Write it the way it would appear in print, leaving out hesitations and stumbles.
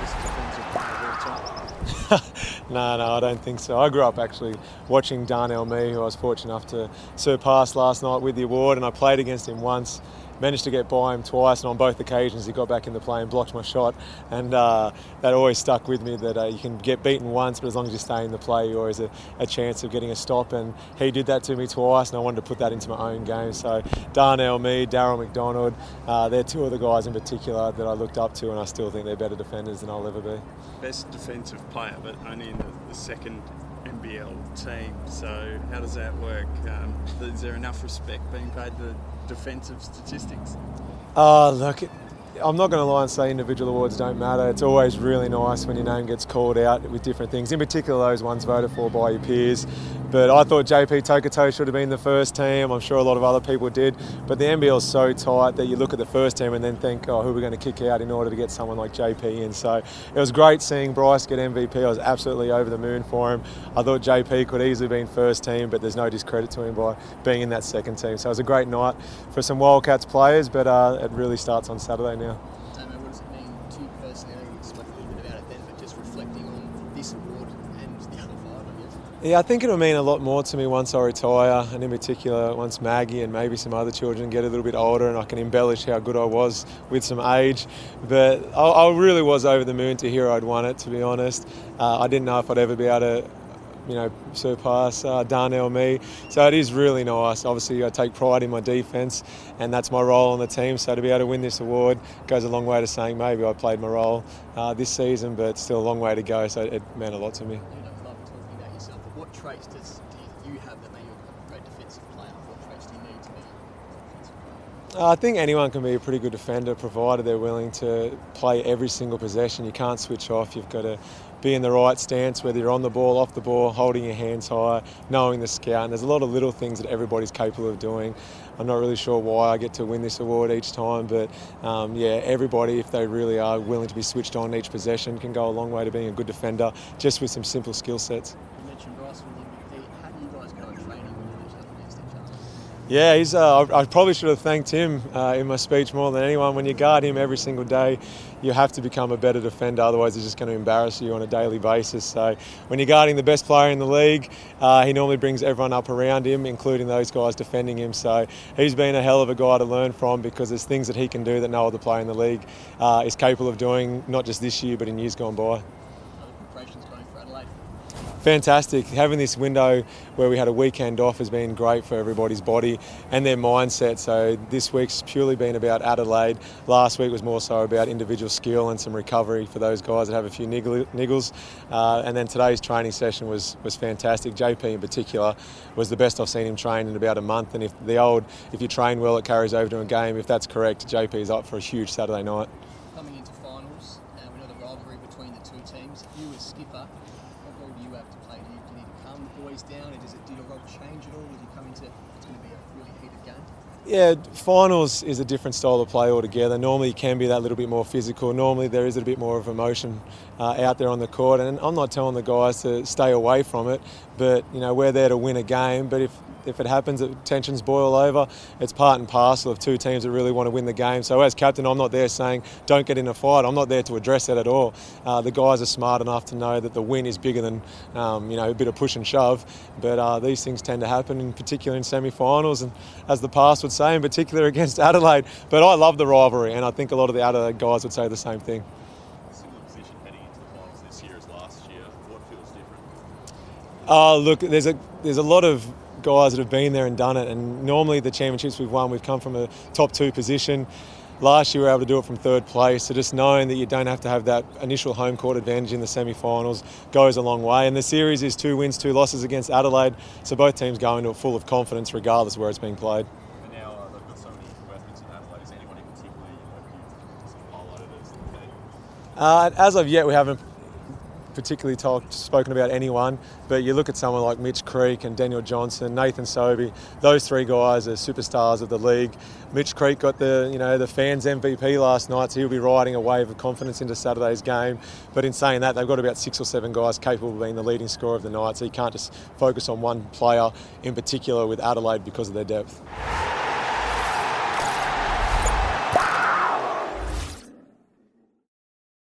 greatest defensive player of all time? No, I don't think so. I grew up actually watching Darnell Mee, who I was fortunate enough to surpass last night with the award, and I played against him once, managed to get by him twice, and on both occasions he got back in the play and blocked my shot, and that always stuck with me, that you can get beaten once, but as long as you stay in the play, you always a chance of getting a stop, and he did that to me twice, and I wanted to put that into my own game. So Darnell Mee, Darryl McDonald, they're two of the guys in particular that I looked up to, and I still think they're better defenders than I'll ever be. Best defensive player, but only in the second NBL team. So how does that work? Is there enough respect being paid to defensive statistics? Look, I'm not going to lie and say individual awards don't matter. It's always really nice when your name gets called out with different things, in particular those ones voted for by your peers. But I thought JP Tokoto should have been the first team. I'm sure a lot of other people did. But the NBL is so tight that you look at the first team and then think, who are we going to kick out in order to get someone like JP in? So it was great seeing Bryce get MVP. I was absolutely over the moon for him. I thought JP could easily have been first team, but there's no discredit to him by being in that second team. So it was a great night for some Wildcats players, but it really starts on Saturday now. What does it mean to you personally? I know you spoke a little bit about it then, but just reflecting on this award and the other five, I guess. Yeah, I think it'll mean a lot more to me once I retire, and in particular once Maggie and maybe some other children get a little bit older and I can embellish how good I was with some age. But I really was over the moon to hear I'd won it, to be honest. I didn't know if I'd ever be able to surpass Darnell Mee. So it is really nice. Obviously, I take pride in my defence, and that's my role on the team. So to be able to win this award goes a long way to saying maybe I played my role this season, but still a long way to go. So it meant a lot to me. You love talking about yourself, but what traits do you have that make you a great defensive player? What traits do you need to be a defensive player? I think anyone can be a pretty good defender, provided they're willing to play every single possession. You can't switch off. You've got to be in the right stance, whether you're on the ball, off the ball, holding your hands high, knowing the scout. And there's a lot of little things that everybody's capable of doing. I'm not really sure why I get to win this award each time, but everybody, if they really are willing to be switched on each possession, can go a long way to being a good defender, just with some simple skill sets. You mentioned Bryce with the MVP. How do you guys go at training when you each against each other? Yeah, I probably should have thanked him in my speech more than anyone. When you guard him every single day, you have to become a better defender, otherwise he's just going to embarrass you on a daily basis. So when you're guarding the best player in the league, he normally brings everyone up around him, including those guys defending him. So he's been a hell of a guy to learn from, because there's things that he can do that no other player in the league is capable of doing, not just this year but in years gone by. Preparations going for Adelaide? Fantastic. Having this window where we had a weekend off has been great for everybody's body and their mindset. So this week's purely been about Adelaide. Last week was more so about individual skill and some recovery for those guys that have a few niggles. And then today's training session was fantastic. JP in particular was the best I've seen him train in about a month. And if you train well, it carries over to a game. If that's correct, JP is up for a huge Saturday night. Coming into finals, we know the rivalry between the two teams. You as skipper, what role do you have to play? Do you need to calm the boys down? Do your role change at all as you come into it's going to be a really heated game? Yeah, finals is a different style of play altogether. Normally it can be that little bit more physical. Normally there is a bit more of emotion out there on the court, and I'm not telling the guys to stay away from it, but we're there to win a game. But if it happens that tensions boil over, it's part and parcel of two teams that really want to win the game. So as captain, I'm not there saying don't get in a fight. I'm not there to address that at all. The guys are smart enough to know that the win is bigger than a bit of push and shove. But these things tend to happen, in particular in semi-finals, and as the past would say, in particular against Adelaide. But I love the rivalry, and I think a lot of the Adelaide guys would say the same thing. Similar position heading into the finals this year as last year. What feels different? Look, there's a lot of guys that have been there and done it, and normally the championships we've won, we've come from a top 2 position. Last year we were able to do it from 3rd place, so just knowing that you don't have to have that initial home court advantage in the semi-finals goes a long way. And the series is 2 wins, 2 losses against Adelaide, so both teams go into it full of confidence regardless of where it's being played. And now they've got so many weapons in Adelaide. Is anyone in particular you've highlighted as the key? As of yet, we haven't particularly spoken about anyone, but you look at someone like Mitch Creek and Daniel Johnson, Nathan Sobey, those 3 guys are superstars of the league. Mitch Creek got the fans MVP last night, so he'll be riding a wave of confidence into Saturday's game. But in saying that, they've got about 6 or 7 guys capable of being the leading scorer of the night, so you can't just focus on one player in particular with Adelaide because of their depth.